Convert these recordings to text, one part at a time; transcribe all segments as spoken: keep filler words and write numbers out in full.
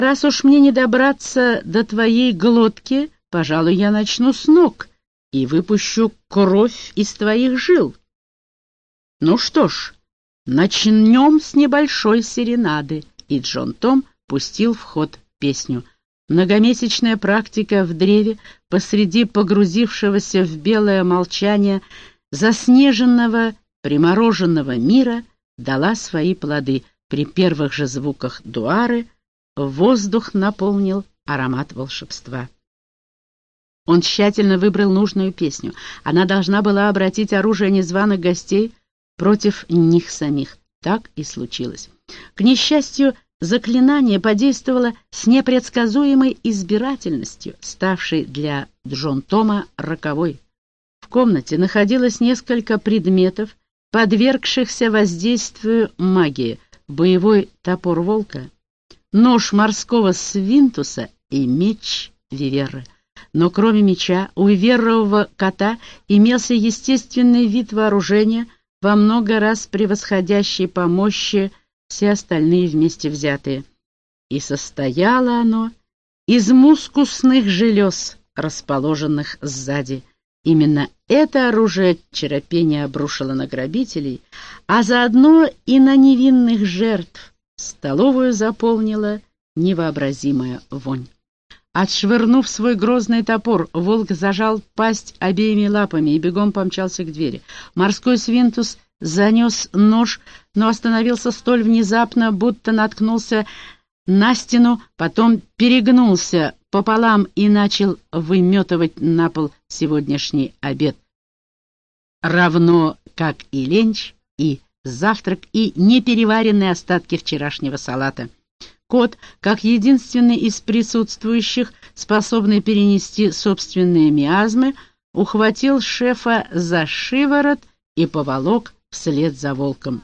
Раз уж мне не добраться до твоей глотки, пожалуй, я начну с ног и выпущу кровь из твоих жил. Ну что ж, начнем с небольшой серенады. И Джон Том пустил в ход песню. Многомесячная практика в древе посреди погрузившегося в белое молчание заснеженного, примороженного мира дала свои плоды. При первых же звуках дуары воздух наполнил аромат волшебства. Он тщательно выбрал нужную песню. Она должна была обратить оружие незваных гостей против них самих. Так и случилось. К несчастью, заклинание подействовало с непредсказуемой избирательностью, ставшей для Джон Тома роковой. В комнате находилось несколько предметов, подвергшихся воздействию магии: боевой топор волка, нож морского свинтуса и меч Виверры. Но кроме меча у виверрового кота имелся естественный вид вооружения, во много раз превосходящий по мощи все остальные вместе взятые. И состояло оно из мускусных желез, расположенных сзади. Именно это оружие Черопения обрушило на грабителей, а заодно и на невинных жертв. Столовую заполнила невообразимая вонь. Отшвырнув свой грозный топор, волк зажал пасть обеими лапами и бегом помчался к двери. Морской свинтус занес нож, но остановился столь внезапно, будто наткнулся на стену, потом перегнулся пополам и начал выметывать на пол сегодняшний обед, равно как и ленч, и завтрак, и непереваренные остатки вчерашнего салата. Кот, как единственный из присутствующих, способный перенести собственные миазмы, ухватил шефа за шиворот и поволок вслед за волком.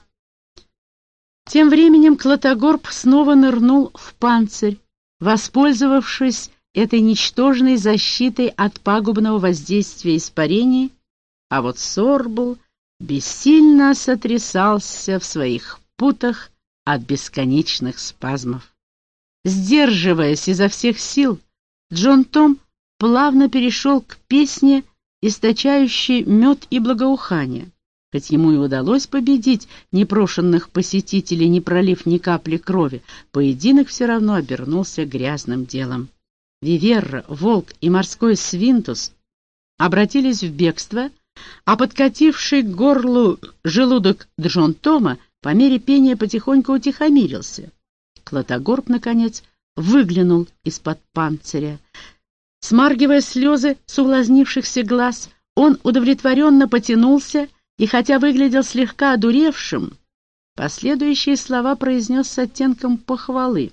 Тем временем Клотогорб снова нырнул в панцирь, воспользовавшись этой ничтожной защитой от пагубного воздействия испарений, а вот Сорбл бессильно сотрясался в своих путах от бесконечных спазмов. Сдерживаясь изо всех сил, Джон Том плавно перешел к песне, источающей мед и благоухание. Хоть ему и удалось победить непрошенных посетителей, не пролив ни капли крови, поединок все равно обернулся грязным делом. Виверра, волк и морской свинтус обратились в бегство, а подкативший к горлу желудок Джон Тома по мере пения потихоньку утихомирился. Клотогорб, наконец, выглянул из-под панциря. Смаргивая слезы с увлажнившихся глаз, он удовлетворенно потянулся и, хотя выглядел слегка одуревшим, последующие слова произнес с оттенком похвалы.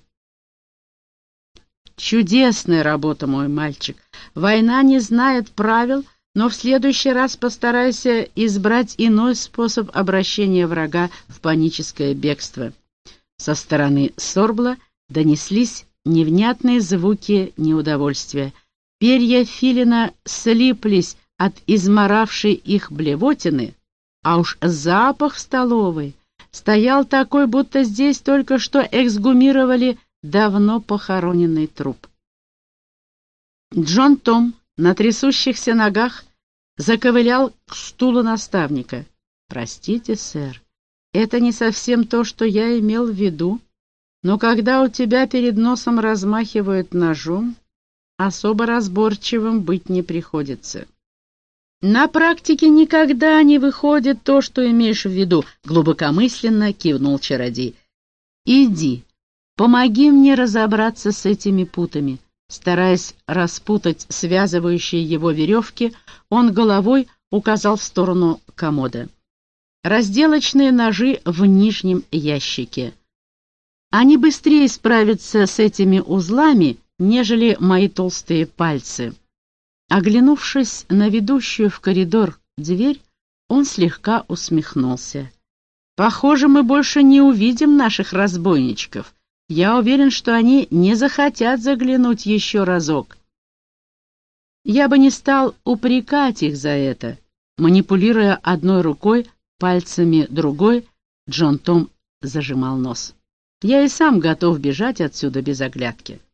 «Чудесная работа, мой мальчик. Война не знает правил, но в следующий раз постарайся избрать иной способ обращения врага в паническое бегство». Со стороны Сорбла донеслись невнятные звуки неудовольствия. Перья филина слиплись от изморавшей их блевотины, а уж запах в столовой стоял такой, будто здесь только что эксгумировали давно похороненный труп. Джон Том на трясущихся ногах заковылял к стулу наставника. «Простите, сэр, это не совсем то, что я имел в виду, но когда у тебя перед носом размахивают ножом, особо разборчивым быть не приходится». «На практике никогда не выходит то, что имеешь в виду», — глубокомысленно кивнул чародей. «Иди, помоги мне разобраться с этими путами». Стараясь распутать связывающие его веревки, он головой указал в сторону комода. «Разделочные ножи в нижнем ящике. Они быстрее справятся с этими узлами, нежели мои толстые пальцы». Оглянувшись на ведущую в коридор дверь, он слегка усмехнулся. «Похоже, мы больше не увидим наших разбойничков. Я уверен, что они не захотят заглянуть еще разок». Я бы не стал упрекать их за это. Манипулируя одной рукой, пальцами другой, Джон Том зажимал нос. Я и сам готов бежать отсюда без оглядки.